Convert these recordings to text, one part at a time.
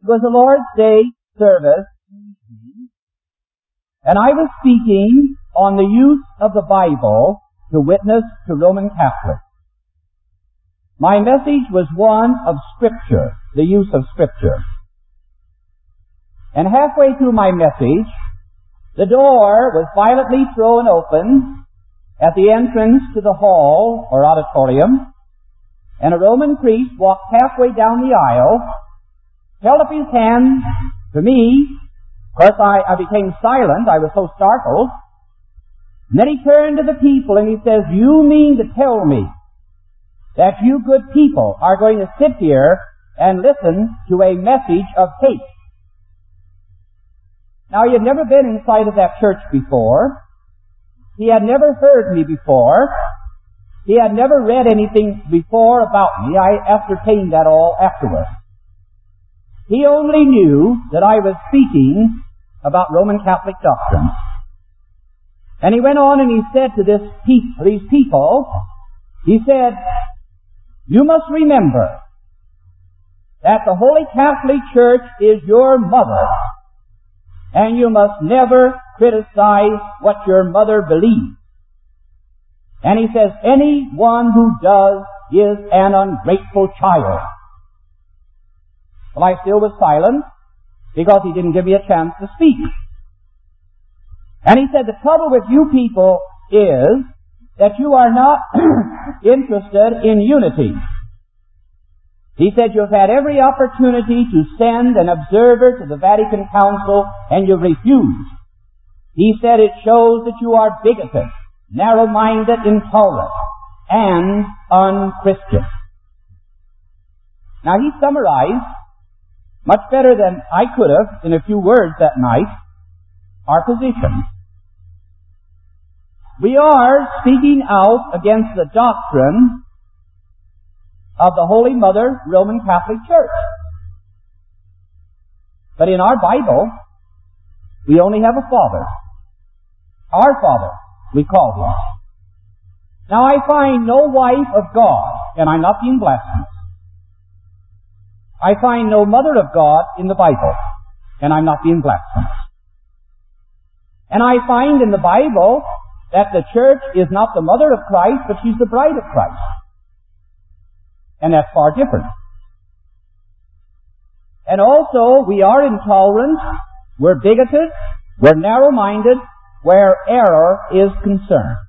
was a Lord's Day service, and I was speaking on the use of the Bible to witness to Roman Catholics. My message was one of Scripture, the use of Scripture. And halfway through my message, the door was violently thrown open at the entrance to the hall or auditorium, and a Roman priest walked halfway down the aisle, held up his hand to me. Of course, I became silent. I was so startled. And then he turned to the people and he says, "You mean to tell me that you good people are going to sit here and listen to a message of hate?" Now, he had never been inside of that church before. He had never heard me before. He had never read anything before about me. I ascertained that all afterwards. He only knew that I was speaking about Roman Catholic doctrine. And he went on and he said to these people, he said, "You must remember that the Holy Catholic Church is your mother, and you must never criticize what your mother believes." And he says, "Anyone who does is an ungrateful child." Well, I still was silent because he didn't give me a chance to speak. And he said, "The trouble with you people is that you are not interested in unity." He said, "You've had every opportunity to send an observer to the Vatican Council, and you've refused." He said, "It shows that you are bigoted, narrow-minded, intolerant, and unchristian." Now, he summarized much better than I could have in a few words that night our position. We are speaking out against the doctrine of the Holy Mother Roman Catholic Church. But in our Bible, we only have a Father. Our Father, we call Him. Now, I find no wife of God, and I'm not being blasphemous. I find no mother of God in the Bible, and I'm not being blasphemous. And I find in the Bible that the church is not the mother of Christ, but she's the bride of Christ. And that's far different. And also, we are intolerant, we're bigoted, we're narrow-minded, where error is concerned.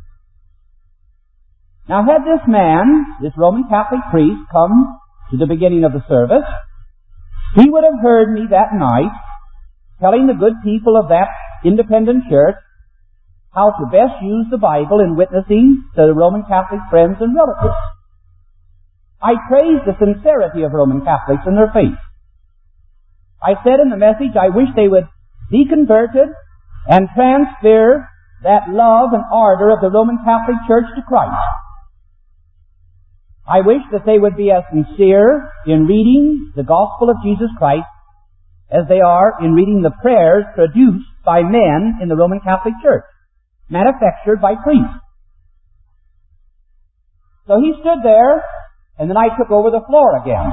Now, had this man, this Roman Catholic priest, come to the beginning of the service, he would have heard me that night telling the good people of that independent church how to best use the Bible in witnessing to the Roman Catholic friends and relatives. I praise the sincerity of Roman Catholics in their faith. I said in the message, I wish they would be converted and transfer that love and ardor of the Roman Catholic Church to Christ. I wish that they would be as sincere in reading the gospel of Jesus Christ as they are in reading the prayers produced by men in the Roman Catholic Church, manufactured by priests. So he stood there, and then I took over the floor again.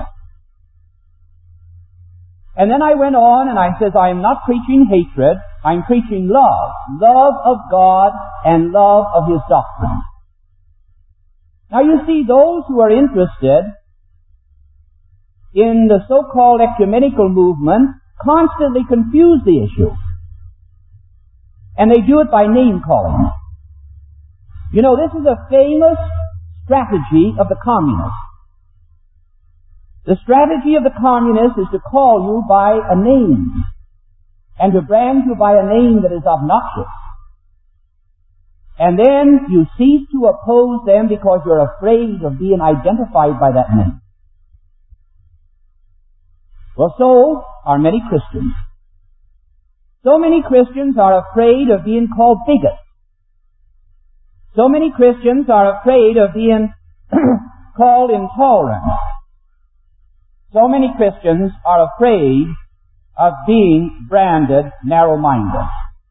And then I went on and I says, I am not preaching hatred, I'm preaching love. Love of God and love of His doctrine. Now you see, those who are interested in the so-called ecumenical movement constantly confuse the issue. And they do it by name-calling. You know, this is a famous strategy of the communists. The strategy of the communists is to call you by a name and to brand you by a name that is obnoxious. And then you cease to oppose them because you're afraid of being identified by that name. Well, so are many Christians. So many Christians are afraid of being called bigots. So many Christians are afraid of being called intolerant. So many Christians are afraid of being branded narrow-minded.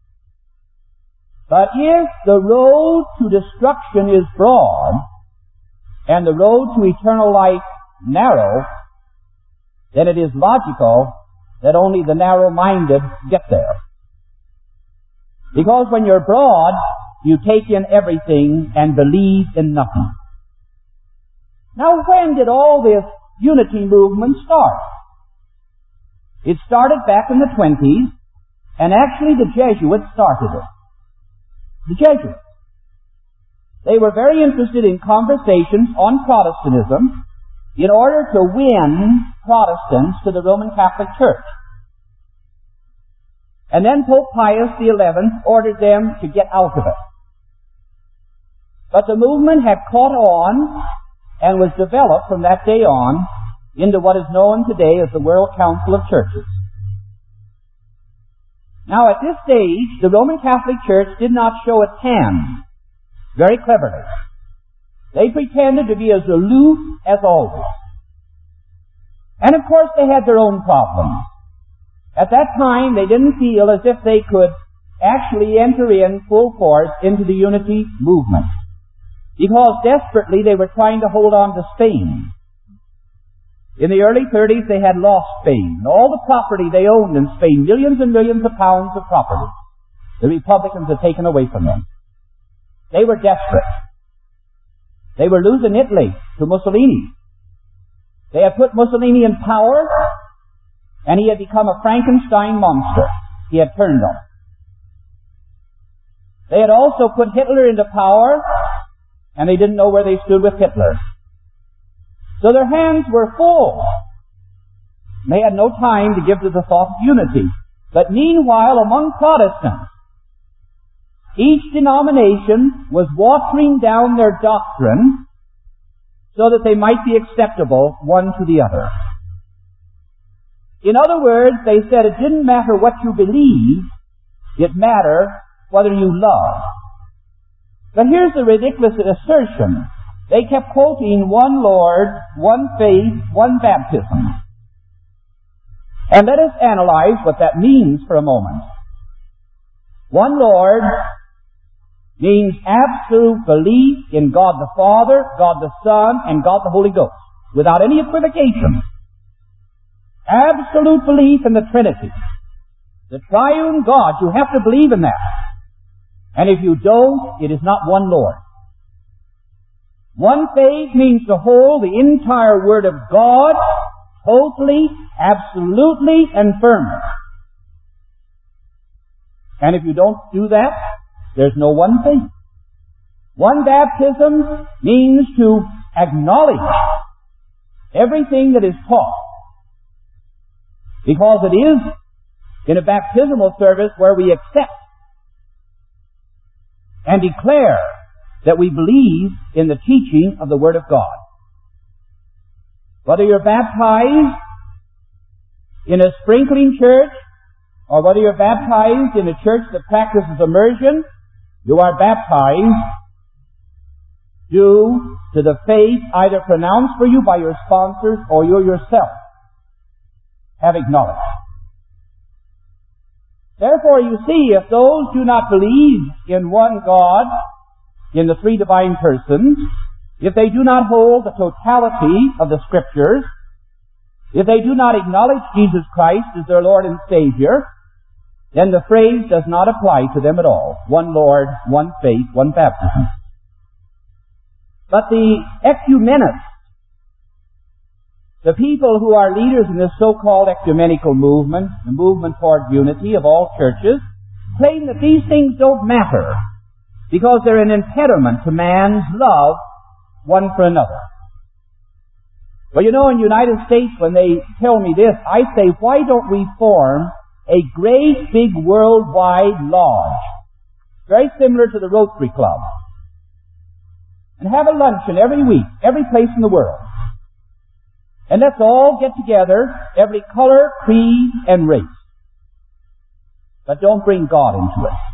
But if the road to destruction is broad and the road to eternal life narrow, then it is logical that only the narrow-minded get there. Because when you're broad, you take in everything and believe in nothing. Now, when did all this unity movement start? It started back in the 20s, and actually the Jesuits started it. The Jesuits. They were very interested in conversations on Protestantism in order to win Protestants to the Roman Catholic Church. And then Pope Pius XI ordered them to get out of it. But the movement had caught on and was developed from that day on into what is known today as the World Council of Churches. Now, at this stage, the Roman Catholic Church did not show its hand very cleverly. They pretended to be as aloof as always. And of course, they had their own problems. At that time, they didn't feel as if they could actually enter in full force into the unity movement, because desperately they were trying to hold on to Spain. In the early 30s, they had lost Spain. All the property they owned in Spain, millions and millions of pounds of property, the Republicans had taken away from them. They were desperate. They were losing Italy to Mussolini. They had put Mussolini in power, and he had become a Frankenstein monster. He had turned on it. They had also put Hitler into power, and they didn't know where they stood with Hitler. So their hands were full. They had no time to give to the thought of unity. But meanwhile, among Protestants, each denomination was watering down their doctrine so that they might be acceptable one to the other. In other words, they said it didn't matter what you believed, it mattered whether you loved. But here's the ridiculous assertion. They kept quoting one Lord, one faith, one baptism. And let us analyze what that means for a moment. One Lord means absolute belief in God the Father, God the Son, and God the Holy Ghost, without any equivocation. Absolute belief in the Trinity. The triune God, you have to believe in that. And if you don't, it is not one Lord. One faith means to hold the entire Word of God totally, absolutely, and firmly. And if you don't do that, there's no one faith. One baptism means to acknowledge everything that is taught. Because it is in a baptismal service where we accept and declare that we believe in the teaching of the Word of God. Whether you're baptized in a sprinkling church or whether you're baptized in a church that practices immersion, you are baptized due to the faith either pronounced for you by your sponsors or you yourself have acknowledged. Therefore, you see, if those do not believe in one God, in the three divine persons, if they do not hold the totality of the Scriptures, if they do not acknowledge Jesus Christ as their Lord and Savior, then the phrase does not apply to them at all. One Lord, one faith, one baptism. But the ecumenists, the people who are leaders in this so-called ecumenical movement, the movement toward unity of all churches, claim that these things don't matter because they're an impediment to man's love one for another. Well, you know, in the United States, when they tell me this, I say, why don't we form a great big worldwide lodge, very similar to the Rotary Club, and have a luncheon every week, every place in the world. And let's all get together, every color, creed, and race. But don't bring God into it.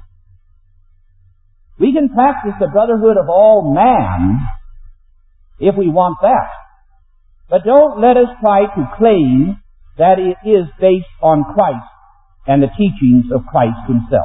We can practice the brotherhood of all man if we want that. But don't let us try to claim that it is based on Christ and the teachings of Christ himself.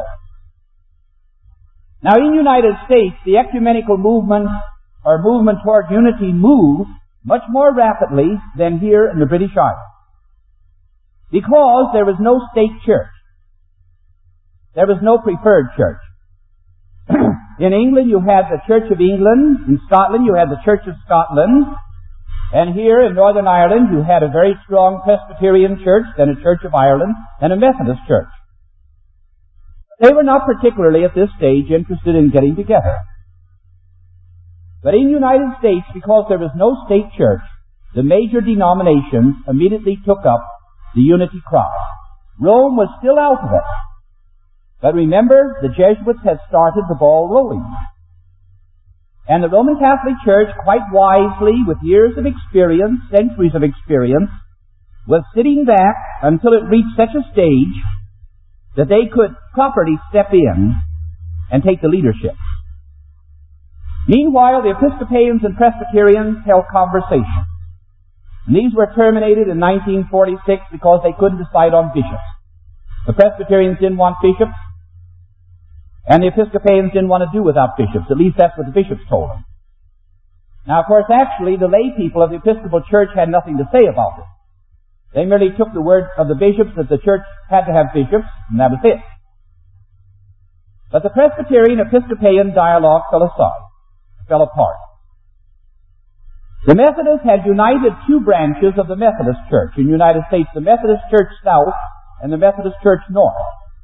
Now, in the United States, the ecumenical movement, or movement toward unity, moved much more rapidly than here in the British Isles. Because there was no state church. There was no preferred church. In England you had the Church of England. In Scotland you had the Church of Scotland. And here in Northern Ireland you had a very strong Presbyterian church, then a Church of Ireland, and a Methodist church. They were not particularly at this stage interested in getting together. But in the United States, because there was no state church, the major denominations immediately took up the unity cry. Rome was still out of it. But remember, the Jesuits had started the ball rolling. And the Roman Catholic Church, quite wisely, with years of experience, centuries of experience, was sitting back until it reached such a stage that they could properly step in and take the leadership. Meanwhile, the Episcopalians and Presbyterians held conversations. And these were terminated in 1946 because they couldn't decide on bishops. The Presbyterians didn't want bishops, and the Episcopalians didn't want to do without bishops. At least that's what the bishops told them. Now, of course, actually, the lay people of the Episcopal Church had nothing to say about it. They merely took the word of the bishops that the church had to have bishops, and that was it. But the Presbyterian-Episcopalian dialogue fell apart. The Methodists had united two branches of the Methodist Church in the United States, the Methodist Church South and the Methodist Church North.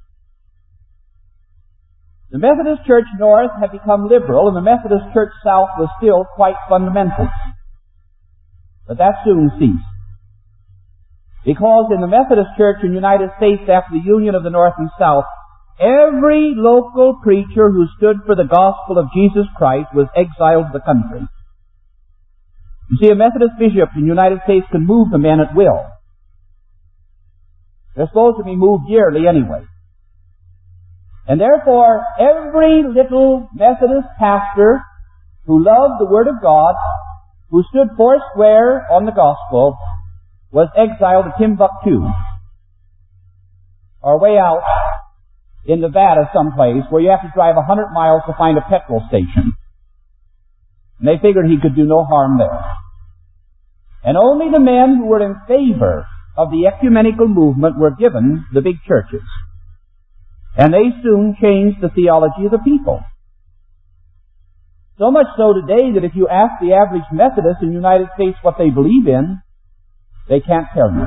The Methodist Church North had become liberal, and the Methodist Church South was still quite fundamental. But that soon ceased. Because in the Methodist Church in the United States, after the union of the North and South, every local preacher who stood for the gospel of Jesus Christ was exiled to the country. You see, a Methodist bishop in the United States can move the men at will. They're supposed to be moved yearly anyway. And therefore, every little Methodist pastor who loved the Word of God, who stood foursquare on the gospel, was exiled to Timbuktu, or way out in Nevada someplace where you have to drive 100 miles to find a petrol station. And they figured he could do no harm there. And only the men who were in favor of the ecumenical movement were given the big churches. And they soon changed the theology of the people. So much so today that if you ask the average Methodist in the United States what they believe in, they can't tell you.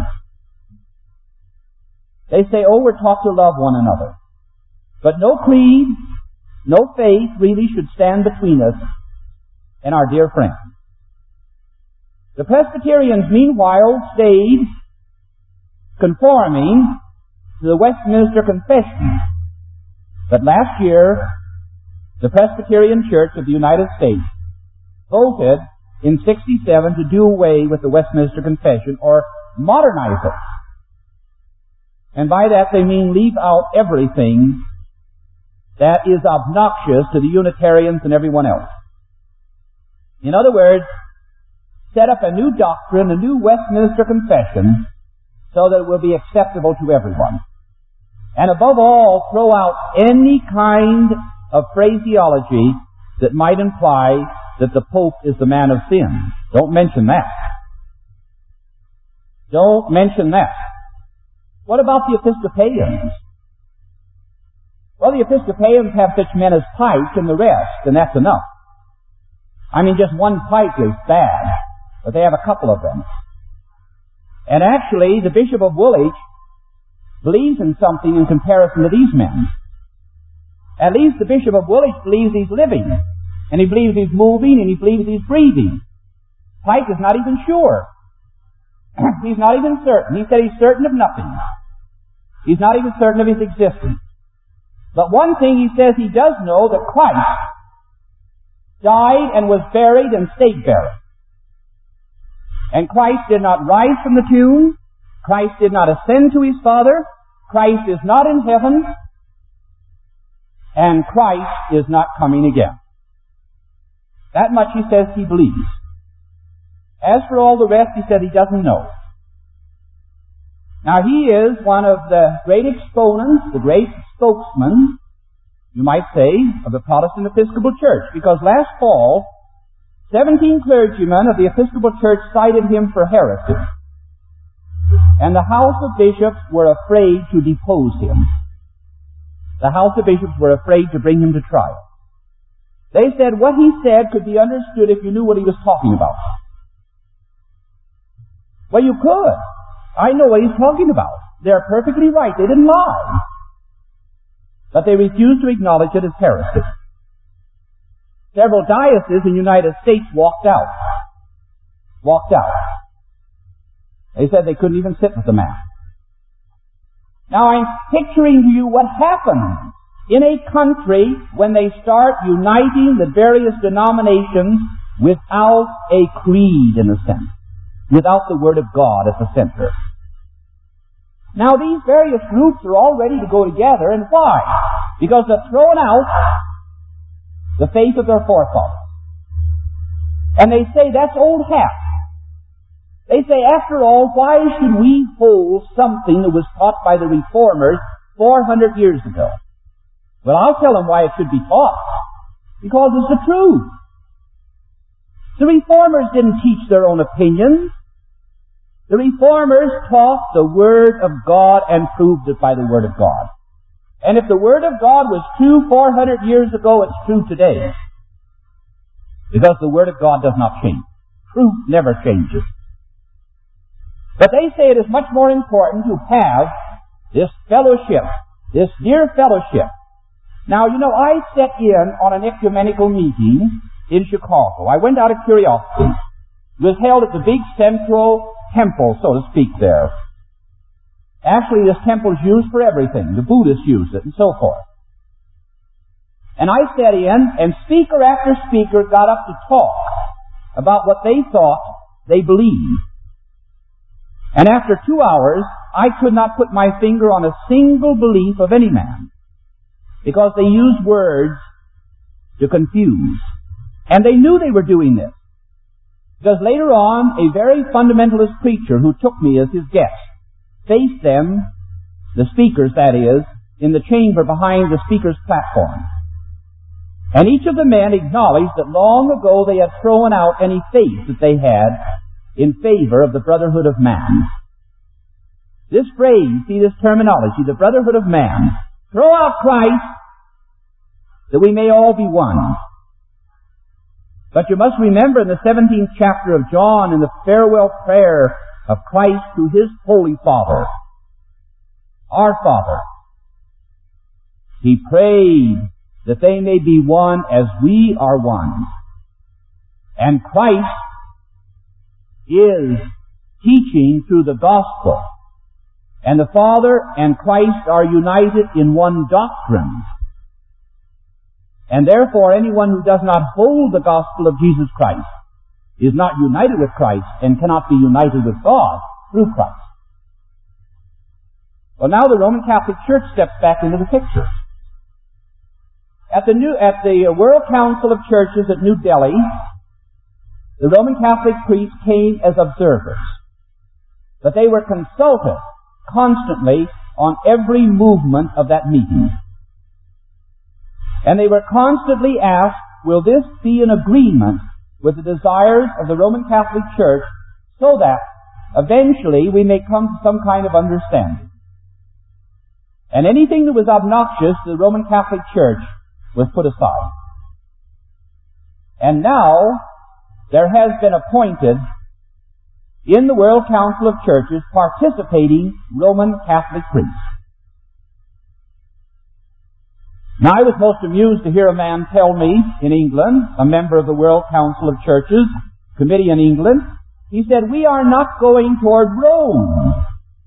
They say, oh, we're taught to love one another. But no creed, no faith really should stand between us and our dear friends. The Presbyterians, meanwhile, stayed conforming to the Westminster Confession. But last year, the Presbyterian Church of the United States voted in 1967 to do away with the Westminster Confession, or modernize it. And by that they mean leave out everything that is obnoxious to the Unitarians and everyone else. In other words, set up a new doctrine, a new Westminster Confession, so that it will be acceptable to everyone. And above all, throw out any kind of phraseology that might imply that the Pope is the man of sin. Don't mention that. Don't mention that. What about the Episcopalians? Well, the Episcopalians have such men as Pike and the rest, and that's enough. I mean, just one Pike is bad, but they have a couple of them. And actually, the Bishop of Woolwich believes in something in comparison to these men. At least the Bishop of Woolwich believes he's living, and he believes he's moving, and he believes he's breathing. Pike is not even sure. He's not even certain. He said he's certain of nothing. He's not even certain of his existence. But one thing he says he does know, that Christ died and was buried and stayed buried. And Christ did not rise from the tomb. Christ did not ascend to his Father. Christ is not in heaven. And Christ is not coming again. That much he says he believes. As for all the rest, he said he doesn't know. Now he is one of the great exponents, the great spokesman, you might say, of the Protestant Episcopal Church. Because last fall, 17 clergymen of the Episcopal Church cited him for heresy. And the House of Bishops were afraid to depose him. The House of Bishops were afraid to bring him to trial. They said what he said could be understood if you knew what he was talking about. Well, you could. I know what he's talking about. They're perfectly right. They didn't lie. But they refused to acknowledge it as heresy. Several dioceses in the United States walked out. They said they couldn't even sit with the man. Now I'm picturing to you what happens in a country when they start uniting the various denominations without a creed, in a sense, without the Word of God at the center. Now these various groups are all ready to go together, and why? Because they're throwing out the faith of their forefathers. And they say that's old hat. They say, after all, why should we hold something that was taught by the Reformers 400 years ago? Well, I'll tell them why it should be taught. Because it's the truth. The Reformers didn't teach their own opinions. The Reformers taught the Word of God and proved it by the Word of God. And if the Word of God was true 400 years ago, it's true today. Because the Word of God does not change. Truth never changes. But they say it is much more important to have this fellowship, this dear fellowship. Now, you know, I sat in on an ecumenical meeting in Chicago. I went out of curiosity. It was held at the big central temple, so to speak, there. Actually, this temple is used for everything. The Buddhists use it, and so forth. And I sat in, and speaker after speaker got up to talk about what they thought they believed. And after 2 hours, I could not put my finger on a single belief of any man, because they used words to confuse. And they knew they were doing this, because later on, a very fundamentalist preacher who took me as his guest faced them, the speakers that is, in the chamber behind the speaker's platform. And each of the men acknowledged that long ago they had thrown out any faith that they had in favor of the brotherhood of man. This phrase, see this terminology, the brotherhood of man. Throw out Christ that we may all be one. But you must remember in the 17th chapter of John, in the farewell prayer of Christ to His Holy Father, our Father, He prayed that they may be one as we are one. And Christ is teaching through the gospel. And the Father and Christ are united in one doctrine. And therefore anyone who does not hold the gospel of Jesus Christ is not united with Christ and cannot be united with God through Christ. Well, now the Roman Catholic Church steps back into the picture. At the World Council of Churches at New Delhi, the Roman Catholic priests came as observers, but they were consulted constantly on every movement of that meeting. And they were constantly asked, will this be in agreement with the desires of the Roman Catholic Church so that eventually we may come to some kind of understanding? And anything that was obnoxious to the Roman Catholic Church was put aside. And now there has been appointed in the World Council of Churches participating Roman Catholic priests. Now I was most amused to hear a man tell me in England, a member of the World Council of Churches committee in England, he said, we are not going toward Rome.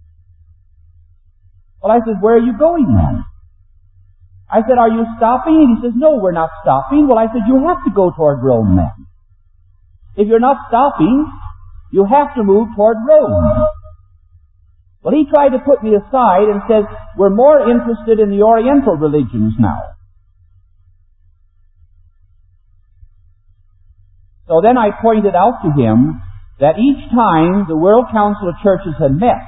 Well, I said, where are you going then? I said, are you stopping? And he says, no, we're not stopping. Well, I said, you have to go toward Rome then. If you're not stopping, you have to move toward Rome. Well, he tried to put me aside and says, we're more interested in the Oriental religions now. So then I pointed out to him that each time the World Council of Churches had met,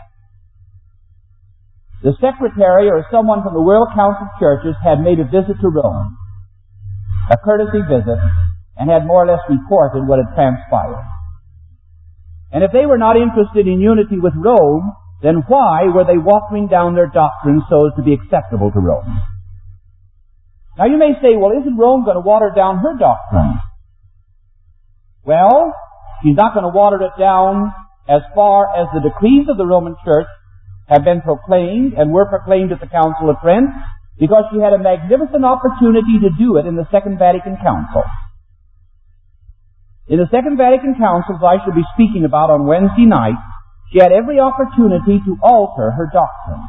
the secretary or someone from the World Council of Churches had made a visit to Rome, a courtesy visit, and had more or less reported what had transpired. And if they were not interested in unity with Rome, then why were they watering down their doctrine so as to be acceptable to Rome? Now you may say, well, isn't Rome going to water down her doctrine? Well, she's not going to water it down as far as the decrees of the Roman Church have been proclaimed and were proclaimed at the Council of Trent, because she had a magnificent opportunity to do it in the Second Vatican Council. In the Second Vatican Council, as I shall be speaking about on Wednesday night, she had every opportunity to alter her doctrine.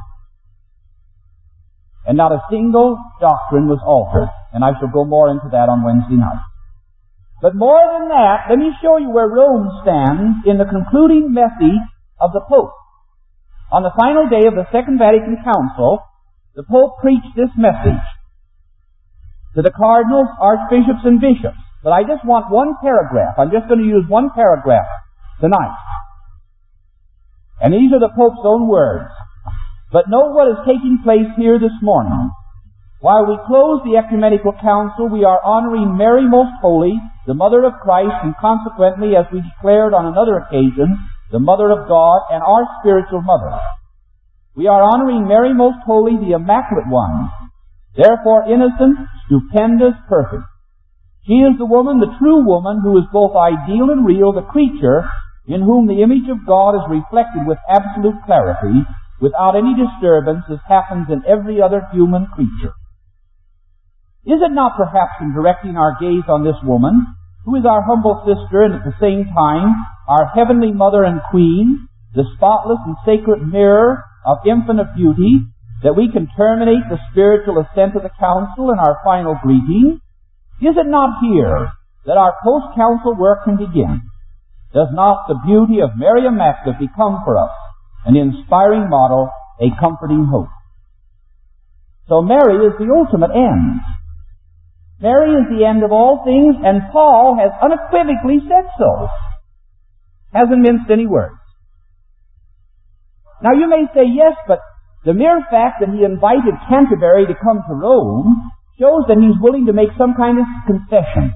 And not a single doctrine was altered. And I shall go more into that on Wednesday night. But more than that, let me show you where Rome stands in the concluding message of the Pope. On the final day of the Second Vatican Council, the Pope preached this message to the cardinals, archbishops, and bishops. But I just want one paragraph. I'm just going to use one paragraph tonight. And these are the Pope's own words. But note what is taking place here this morning. While we close the Ecumenical Council, we are honoring Mary Most Holy, the Mother of Christ, and consequently, as we declared on another occasion, the Mother of God and our spiritual mother. We are honoring Mary Most Holy, the Immaculate One, therefore innocent, stupendous, perfect. She is the woman, the true woman, who is both ideal and real, the creature in whom the image of God is reflected with absolute clarity, without any disturbance, as happens in every other human creature. Is it not perhaps in directing our gaze on this woman, who is our humble sister and at the same time our heavenly mother and queen, the spotless and sacred mirror of infinite beauty, that we can terminate the spiritual ascent of the council in our final greeting? Is it not here that our post-council work can begin? Does not the beauty of Mary Immaculate become for us an inspiring model, a comforting hope? So Mary is the ultimate end. Mary is the end of all things, and Paul has unequivocally said so. Hasn't minced any words. Now you may say, yes, but the mere fact that he invited Canterbury to come to Rome shows that he's willing to make some kind of concession.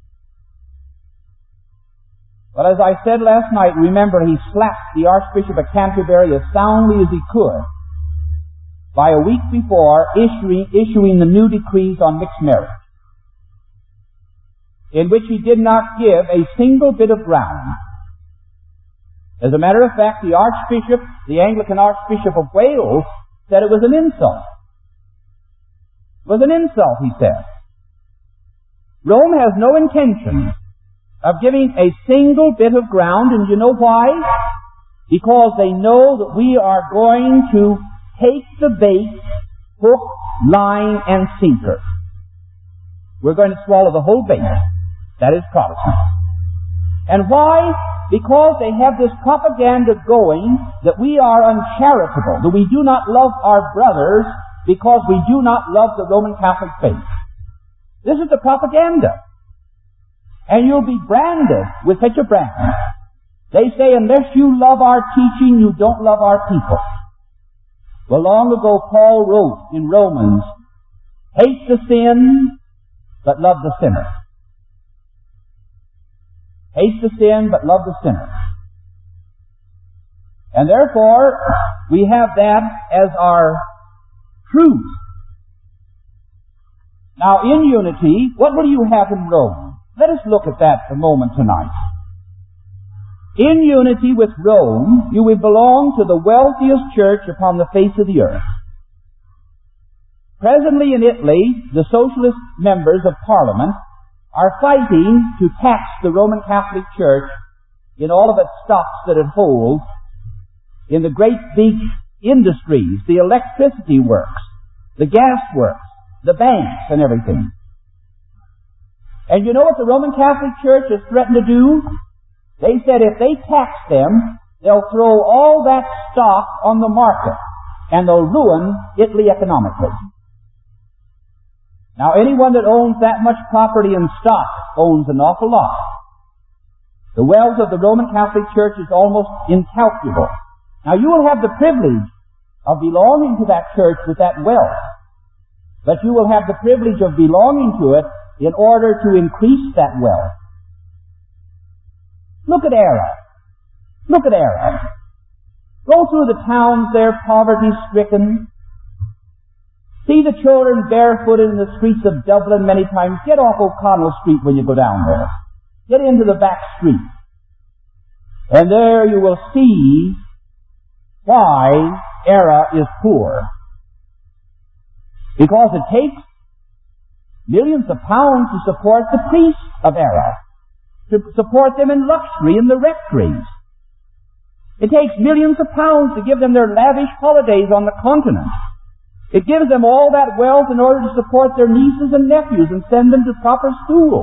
But as I said last night, remember, he slapped the Archbishop of Canterbury as soundly as he could by a week before issuing the new decrees on mixed marriage, in which he did not give a single bit of ground. As a matter of fact, the Archbishop, the Anglican Archbishop of Wales, said it was an insult. It was an insult, he said. Rome has no intention of giving a single bit of ground, and you know why? Because they know that we are going to take the bait, hook, line, and sinker. We're going to swallow the whole bait. That is Protestant. And why? Because they have this propaganda going that we are uncharitable, that we do not love our brothers because we do not love the Roman Catholic faith. This is the propaganda. And you'll be branded with such a brand. They say, unless you love our teaching, you don't love our people. Well, long ago Paul wrote in Romans, hate the sin, but love the sinner. Hate the sin, but love the sinner. And therefore, we have that as our truth. Now, in unity, what will you have in Rome? Let us look at that a moment tonight. In unity with Rome, you will belong to the wealthiest church upon the face of the earth. Presently in Italy, the socialist members of Parliament are fighting to tax the Roman Catholic Church in all of its stocks that it holds in the great big industries, the electricity works, the gas works, the banks, and everything. And you know what the Roman Catholic Church has threatened to do? They said if they tax them, they'll throw all that stock on the market, and they'll ruin Italy economically. Now, anyone that owns that much property and stock owns an awful lot. The wealth of the Roman Catholic Church is almost incalculable. Now, you will have the privilege of belonging to that church with that wealth, but you will have the privilege of belonging to it in order to increase that wealth. Look at Era. Look at Era. Go through the towns there, poverty-stricken. See the children barefooted in the streets of Dublin many times. Get off O'Connell Street when you go down there. Get into the back street. And there you will see why Era is poor. Because it takes millions of pounds to support the priests of Era, to support them in luxury in the rectories. It takes millions of pounds to give them their lavish holidays on the continent. It gives them all that wealth in order to support their nieces and nephews and send them to proper schools.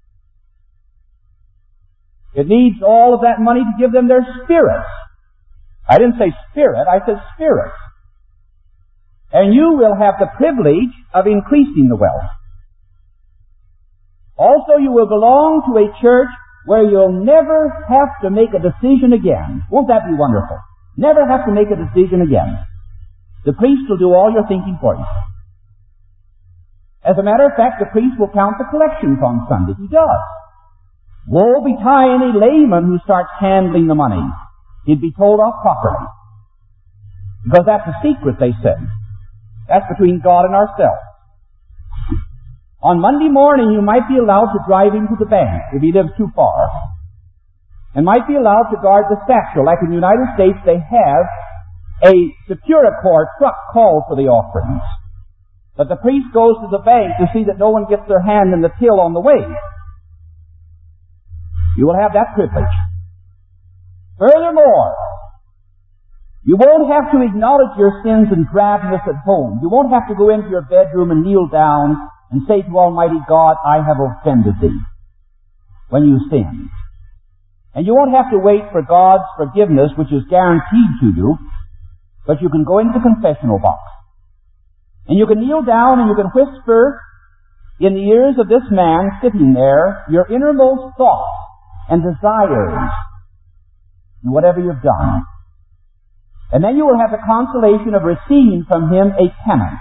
It needs all of that money to give them their spirits. I didn't say spirit, I said spirits. And you will have the privilege of increasing the wealth. Also, you will belong to a church where you'll never have to make a decision again. Won't that be wonderful? Never have to make a decision again. The priest will do all your thinking for you. As a matter of fact, the priest will count the collections on Sunday. He does. Woe betide any layman who starts handling the money. He'd be told off properly. Because that's a secret, they say. That's between God and ourselves. On Monday morning, you might be allowed to drive into the bank if he lives too far. And might be allowed to guard the satchel. Like in the United States, they have a Securicor truck called for the offerings. But the priest goes to the bank to see that no one gets their hand in the till on the way. You will have that privilege. Furthermore, you won't have to acknowledge your sins and drabness at home. You won't have to go into your bedroom and kneel down and say to Almighty God, I have offended thee, when you sin. And you won't have to wait for God's forgiveness, which is guaranteed to you, but you can go into the confessional box. And you can kneel down and you can whisper in the ears of this man sitting there your innermost thoughts and desires and whatever you've done. And then you will have the consolation of receiving from him a penance.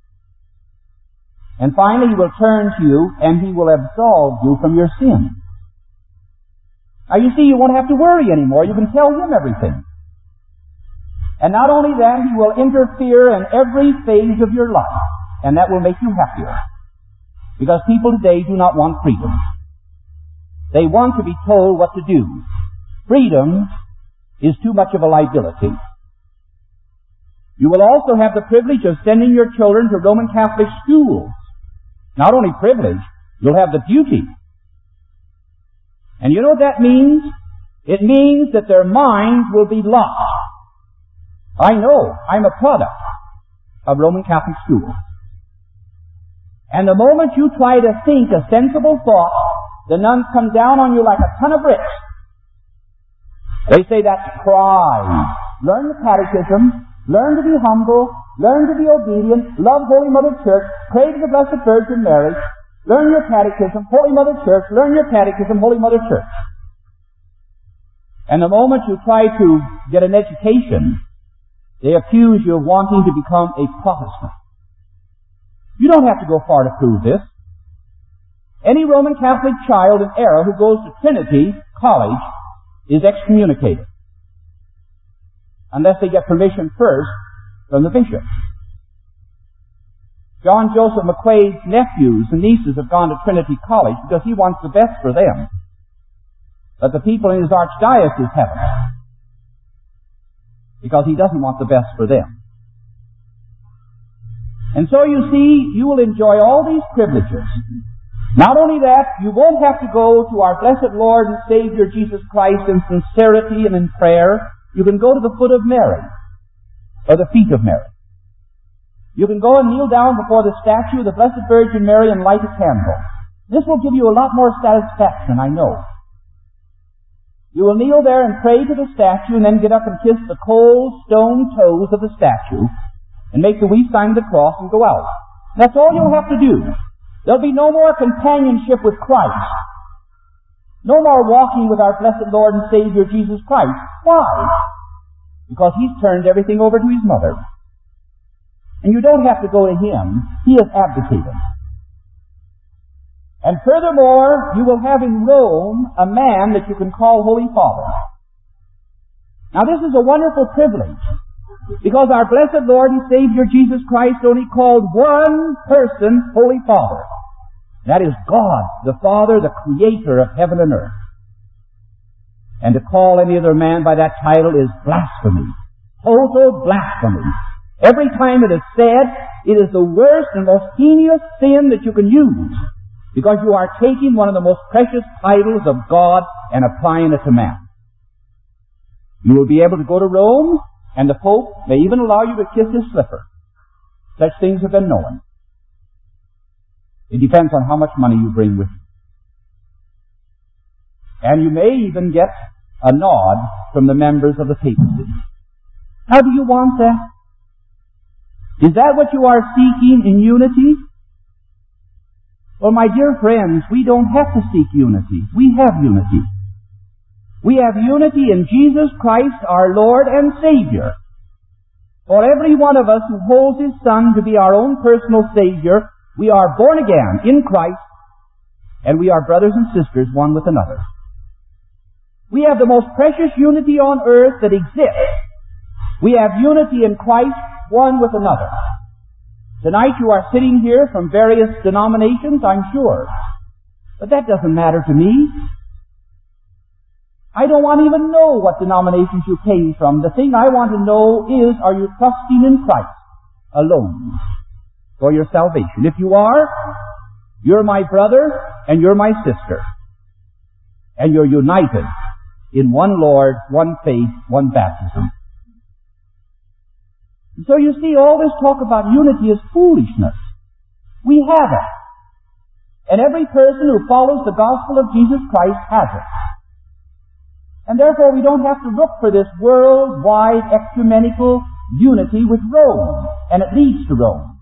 And finally he will turn to you and he will absolve you from your sin. Now you see, you won't have to worry anymore. You can tell him everything. And not only that, he will interfere in every phase of your life. And that will make you happier. Because people today do not want freedom. They want to be told what to do. Freedom is too much of a liability. You will also have the privilege of sending your children to Roman Catholic schools. Not only privilege, you'll have the duty. And you know what that means? It means that their minds will be locked. I know, I'm a product of Roman Catholic schools. And the moment you try to think a sensible thought, the nuns come down on you like a ton of bricks. They say that's pride. Learn the catechism, learn to be humble, learn to be obedient, love Holy Mother Church, pray to the Blessed Virgin Mary, learn your catechism, Holy Mother Church, learn your catechism, Holy Mother Church. And the moment you try to get an education, they accuse you of wanting to become a Protestant. You don't have to go far to prove this. Any Roman Catholic child in error who goes to Trinity College is excommunicated. Unless they get permission first from the bishop. John Joseph McQuaid's nephews and nieces have gone to Trinity College because he wants the best for them. But the people in his archdiocese haven't. Because he doesn't want the best for them. And so you see, you will enjoy all these privileges. Not only that, you won't have to go to our blessed Lord and Savior Jesus Christ in sincerity and in prayer. You can go to the foot of Mary, or the feet of Mary. You can go and kneel down before the statue of the Blessed Virgin Mary and light a candle. This will give you a lot more satisfaction, I know. You will kneel there and pray to the statue and then get up and kiss the cold stone toes of the statue and make the wee sign of the cross and go out. That's all you'll have to do. There'll be no more companionship with Christ. No more walking with our blessed Lord and Savior Jesus Christ. Why? Because He's turned everything over to His mother. And you don't have to go to Him. He has abdicated. And furthermore, you will have in Rome a man that you can call Holy Father. Now this is a wonderful privilege, because our blessed Lord and Savior Jesus Christ only called one person Holy Father. That is God, the Father, the Creator of heaven and earth. And to call any other man by that title is blasphemy. Total blasphemy. Every time it is said, it is the worst and most heinous sin that you can use, because you are taking one of the most precious titles of God and applying it to man. You will be able to go to Rome, and the Pope may even allow you to kiss his slipper. Such things have been known. It depends on how much money you bring with you. And you may even get a nod from the members of the papacy. How do you want that? Is that what you are seeking in unity? Well, my dear friends, we don't have to seek unity. We have unity. We have unity in Jesus Christ, our Lord and Savior. For every one of us who holds His Son to be our own personal Savior, we are born again in Christ, and we are brothers and sisters one with another. We have the most precious unity on earth that exists. We have unity in Christ, one with another. Tonight you are sitting here from various denominations, I'm sure. But that doesn't matter to me. I don't want to even know what denominations you came from. The thing I want to know is, are you trusting in Christ alone for your salvation? If you are, you're my brother and you're my sister. And you're united in one Lord, one faith, one baptism. So you see, all this talk about unity is foolishness. We have it. And every person who follows the gospel of Jesus Christ has it. And therefore we don't have to look for this worldwide ecumenical unity with Rome, and it leads to Rome.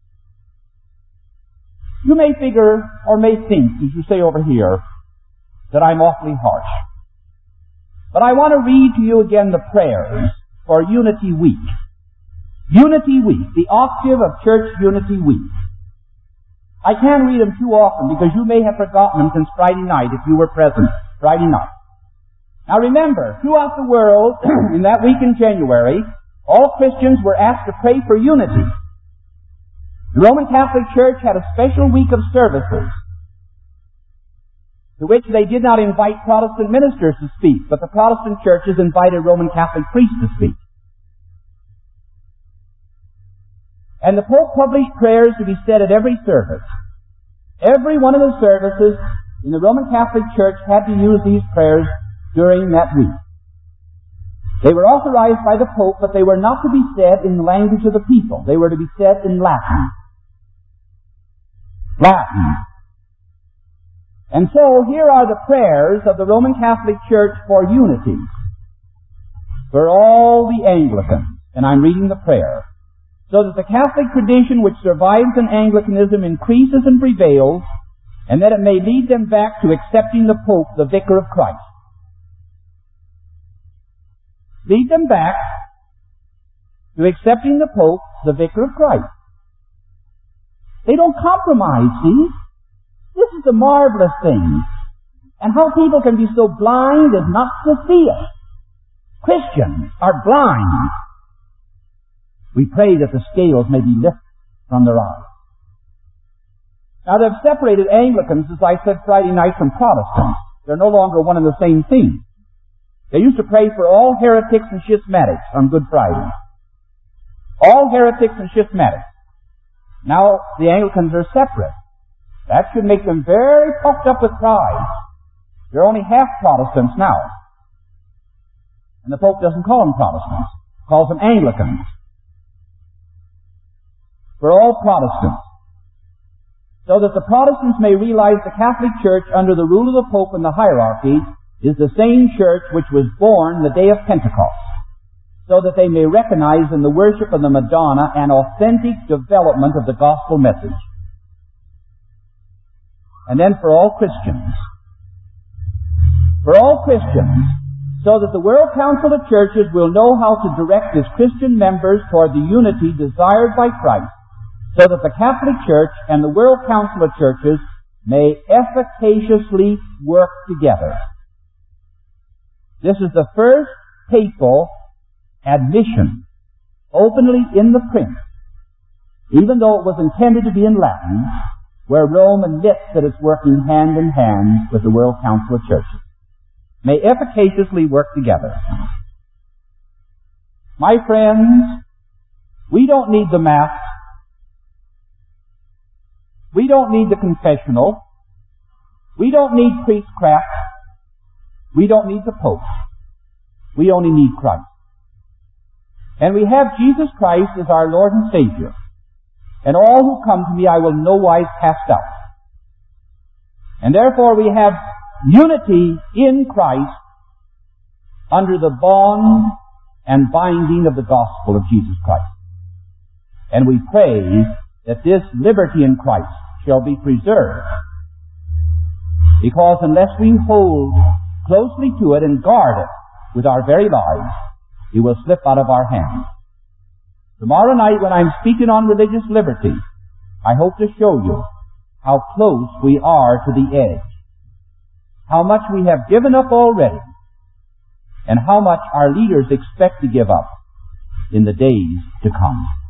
You may figure, or may think, as you say over here, that I'm awfully harsh. But I want to read to you again the prayers for Unity Week. Unity Week, the octave of Church Unity Week. I can't read them too often because you may have forgotten them since Friday night if you were present Friday night. Now remember, throughout the world, in that week in January, all Christians were asked to pray for unity. The Roman Catholic Church had a special week of services to which they did not invite Protestant ministers to speak, but the Protestant churches invited Roman Catholic priests to speak. And the Pope published prayers to be said at every service. Every one of the services in the Roman Catholic Church had to use these prayers during that week. They were authorized by the Pope, but they were not to be said in the language of the people. They were to be said in Latin. Latin. And so here are the prayers of the Roman Catholic Church for unity. For all the Anglicans, and I'm reading the prayer, so that the Catholic tradition which survives in Anglicanism increases and prevails, and that it may lead them back to accepting the Pope, the Vicar of Christ. Lead them back to accepting the Pope, the Vicar of Christ. They don't compromise, see? This is the marvelous thing. And how people can be so blind as not to see it. Christians are blind. We pray that the scales may be lifted from their eyes. Now they've separated Anglicans, as I said Friday night, from Protestants. They're no longer one and the same thing. They used to pray for all heretics and schismatics on Good Friday. All heretics and schismatics. Now the Anglicans are separate. That should make them very puffed up with pride. They're only half Protestants now. And the Pope doesn't call them Protestants. He calls them Anglicans. For all Protestants, so that the Protestants may realize the Catholic Church under the rule of the Pope and the hierarchy is the same church which was born the day of Pentecost, so that they may recognize in the worship of the Madonna an authentic development of the gospel message. And then for all Christians, so that the World Council of Churches will know how to direct its Christian members toward the unity desired by Christ, so that the Catholic Church and the World Council of Churches may efficaciously work together. This is the first papal admission openly in the print, even though it was intended to be in Latin, where Rome admits that it's working hand in hand with the World Council of Churches, may efficaciously work together. My friends, we don't need the Mass. We don't need the confessional. We don't need priestcraft. We don't need the Pope. We only need Christ. And we have Jesus Christ as our Lord and Savior. And all who come to me I will no wise cast out. And therefore we have unity in Christ under the bond and binding of the gospel of Jesus Christ. And we pray that this liberty in Christ shall be preserved, because unless we hold closely to it and guard it with our very lives, it will slip out of our hands. Tomorrow night, when I'm speaking on religious liberty, I hope to show you how close we are to the edge, how much we have given up already, and how much our leaders expect to give up in the days to come.